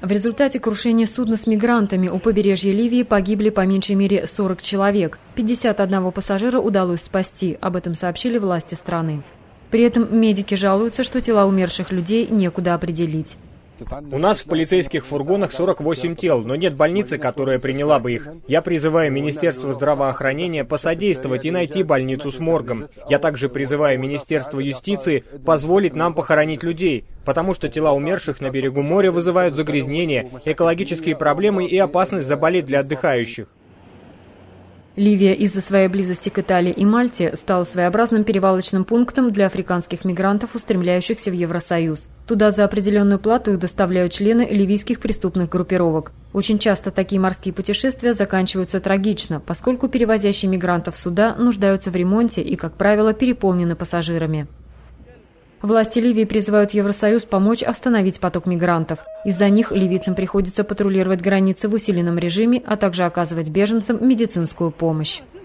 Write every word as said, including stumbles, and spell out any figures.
В результате крушения судна с мигрантами у побережья Ливии погибли по меньшей мере сорок человек. пятьдесят одного пассажира удалось спасти, об этом сообщили власти страны. При этом медики жалуются, что тела умерших людей некуда определить. У нас в полицейских фургонах сорок восемь тел, но нет больницы, которая приняла бы их. Я призываю Министерство здравоохранения посодействовать и найти больницу с моргом. Я также призываю Министерство юстиции позволить нам похоронить людей, потому что тела умерших на берегу моря вызывают загрязнение, экологические проблемы и опасность заболеть для отдыхающих. Ливия из-за своей близости к Италии и Мальте стала своеобразным перевалочным пунктом для африканских мигрантов, устремляющихся в Евросоюз. Туда за определенную плату их доставляют члены ливийских преступных группировок. Очень часто такие морские путешествия заканчиваются трагично, поскольку перевозящие мигрантов суда нуждаются в ремонте и, как правило, переполнены пассажирами. Власти Ливии призывают Евросоюз помочь остановить поток мигрантов. Из-за них ливийцам приходится патрулировать границы в усиленном режиме, а также оказывать беженцам медицинскую помощь.